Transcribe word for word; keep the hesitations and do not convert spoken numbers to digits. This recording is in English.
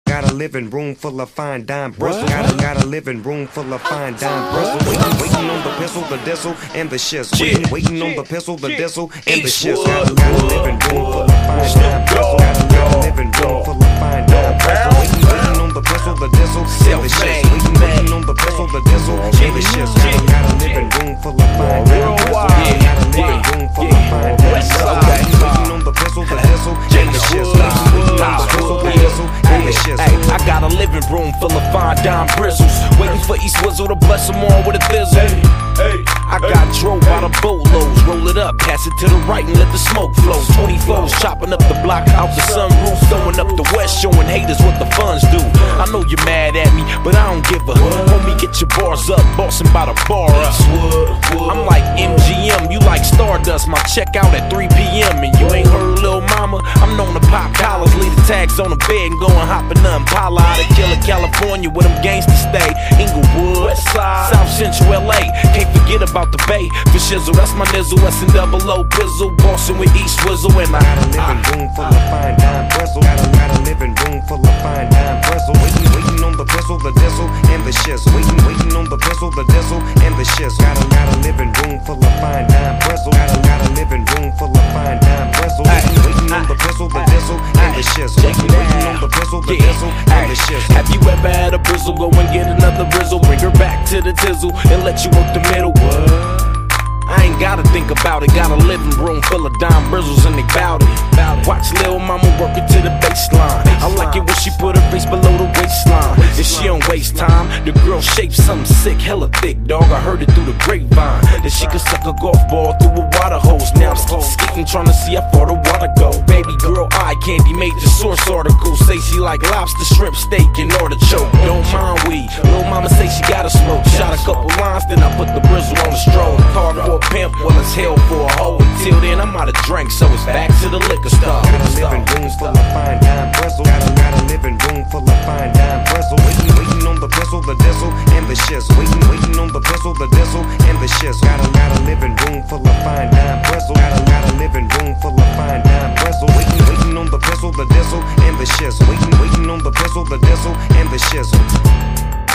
Got a living room full of fine dime bristles. Got a, got a living room full of fine dime bristles. Waiting, waiting on the pistol, the diesel, and the shits. Waiting, waiting on the pistol, the diesel, and the shits. Got a, got a living room full of fine dime bristles. Got a, got a living room full of fine dime bristles. Waiting, waiting on the pistol, the diesel, and the shits. Waiting, waiting on the pistol, the diesel, and the shits. Got a, got a living room full of fine dime bristles. Got a living room full of fine dime bristles. Waiting on the pistol, the diesel, and the shits. Waiting on the pistol, the diesel, and the shits. I got a living room full of fine dime bristles, waiting for East Wizzle to bless them all with a thizzle. I got drove by the boatloads, roll it up, pass it to the right and let the smoke flow. Twenty flows, chopping up the block out the sunroof, throwing up the west, showing haters what the funds do. I know you're mad at me, but I don't give a. Homie, get your bars up, bossing by the bar up. I'm like M G M, you like Stardust. My check out at three P M and you ain't heard Lil Mama. I'm known to pop collars, leave the tags on the bed and go and hop in the Impala out of Killer, California, where them gangsters stay. Inglewood, South Central L A. Can't forget about the Bay. For shizzle, that's my nizzle. S and double O Bizzle, bossing with East Wizzle, and I got a living room full of fine dime bristles. Got a, got a living room full of fine dime bristles. Waiting, waiting on the pistol, the diesel, and the shits. Waiting, waiting on the pistol, the diesel, and the shits. Got a, got a living room full of fine dime bristles. Got a, got a living room full of fine dime bristles. Waiting, waiting on the pistol, the diesel, and the shits. Waiting, waiting on the pistol, the diesel, and the shits. Have you ever had a brizzle? Go and get another brizzle, bring her back to the tizzle, and let you work the middle. What? I ain't gotta think about it. Got a living room full of dime bristles and they bout it. Watch Lil Mama work it to the baseline. I like it when she put her face below the waistline. If she don't waste time, the girl shapes something sick, hella thick, dog. I heard it through the grapevine that she could suck a golf ball through a water hose. Now I'm skating, trying to see how far the water go. Baby girl, eye candy, major source article. Say she like lobster, shrimp, steak, and artichoke. Don't mind weed. Lil Mama say she gotta smoke. Shot a couple lines, then I put the brizzle on the stroll. Card for a pimp, well it's hell for a hoe. Until then I'm out of drink, so it's back to the liquor store. Got a living room full of fine dime bristles. Got a, got a living room full of fine dime bristles. Waiting, waiting on the pistol, the diesel, and the shits. Waiting, waiting on the pistol, the diesel, and the shits. Got a, got a living room full of fine dime bristles. Got a, got a living room full of fine dime bristles. Waiting, waiting on the pistol, the diesel, and the shits. Waiting, waiting on the pistol, the diesel, and the shits.